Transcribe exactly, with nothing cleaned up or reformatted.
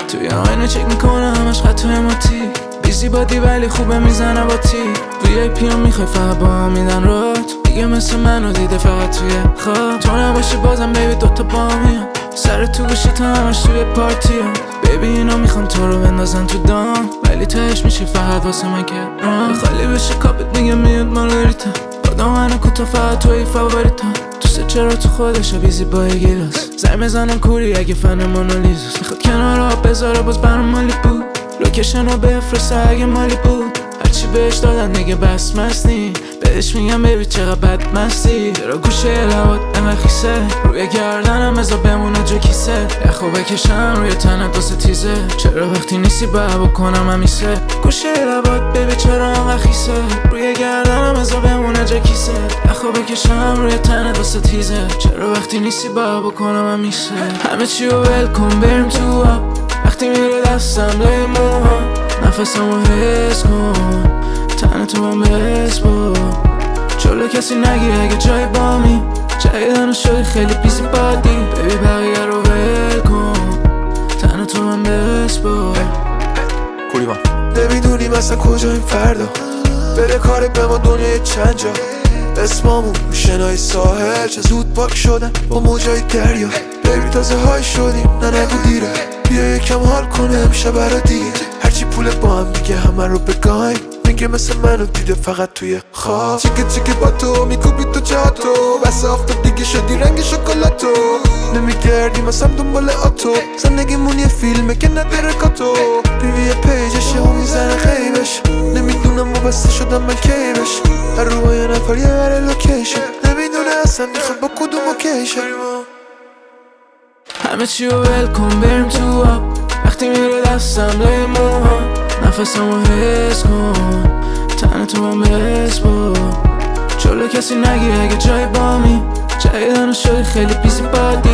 توی آینه چک میکنه همش خطای ماتی بیزی بادی ولی خوبه میزنه با تی وی ای پی هم میخوای فقط با هم میدن رات دیگه مثل منو دیده فقط توی خواب تو نباشی بازم بیبی دوتا با میان سر تو گوشی تا همش توی پارتی هم بیبی اینا میخوان تو رو بندازن تو دام ولی تهش میشی فقط واسه من که خالی بشه کاپت میگه میاد مارگریتا آدم منو کوتا فقط توی فاوریتا دوست چرا تو خودشه بیزی با یه گیلاس زنگ میزنم کوری اگه فن مونالیزاست میخواد کنار آب بذاره باز برام مالی بود لوکیشن رو بفرسته اگه مالی بود هرچی بهش دادن دیگه بس مستی بهش میگم بیبی چقدر بد مستی چرا گوشه لبات انقدر خیسه روی گردنم ازا بمونه جو کیسه یخو بکشم روی تنت واسه تیزه چرا وقتی نیستی باید بکنم همیشه گوشه لبات بیبی چرا انقدر خیسه روی گردنم ازا بمونه جو کیسه یخو بکشم روی تنت واسه تیزه چرا وقتی نیستی باید بکنم همیشه همه چی رو ول کن بریم تو آب وقتی میره دستم لای موها نفسمو حس کن تنه تو من بس با جلو کسی نگی اگه جای بامی جایدن شدی خیلی بیزی بادی بیبی بقیه رو ول کن تنه تو من بس با کوریوان نمیدونیم اصلا کجاییم فردا بره کاری به ما دنیای چند جا اسمامون شنای ساحل چه زود پاک شدن با موجای دریا بیبی تازه های شدیم نه نگو دیره بیا یکم حال کنه امشب برا دیگه هرچی پول با هم دیگه همه رو بگایم میگه مثل منو دیده فقط توی خواب چیکه چیکه با تو میکوبی تو جاتو بس آفتاب دیگه شدی رنگ شکلاتو نمیگردیم اصلا دنبال آتو زندگیمون یه فیلمه که نداره کاتو ریوی پیجشه و میزنه غیبش نمیدونم وابسته شدم من کیبش هر رو یه نفر یه بره لوکیشن نمیدونه اصلا میخواد با کدوم اوکیشن همه چی رو ول کن بریم تو آب وقتی میره دستم لای موها نفسمو حس کن تنه تو من بس با جلو کسی نگی اگه جای بامی جایدن شدی خیلی بیزی بادی